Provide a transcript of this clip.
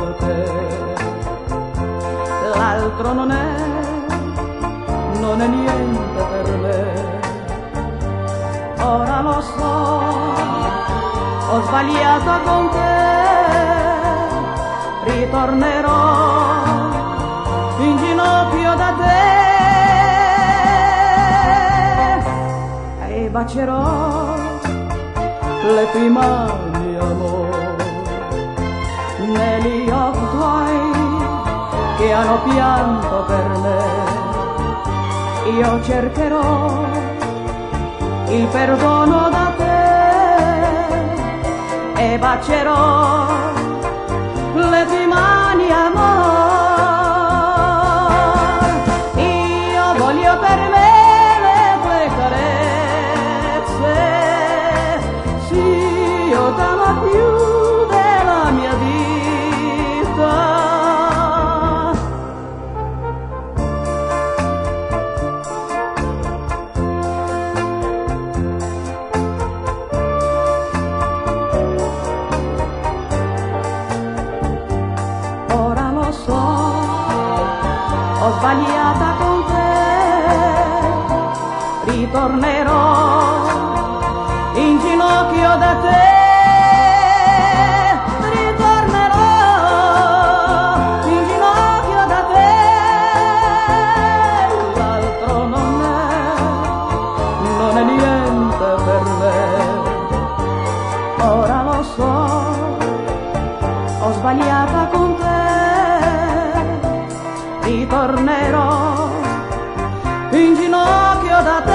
solo te. L'altro non è niente per me. Ora lo so, ho sbagliato con te, ritornerò in ginocchio da te e bacerò le tue mani, amore, negli occhi tuoi che hanno pianto per me. Io cercherò il perdono da te e bacerò le tue mani, amor. Io voglio per me le tue carezze, sì, io t'amo più della mia vita. Ho sbagliata con te, ritornerò in ginocchio da te, ritornerò in ginocchio da te. L'altro non è niente per me. Ora lo so, ho sbagliata con te, ritornerò in ginocchio da te.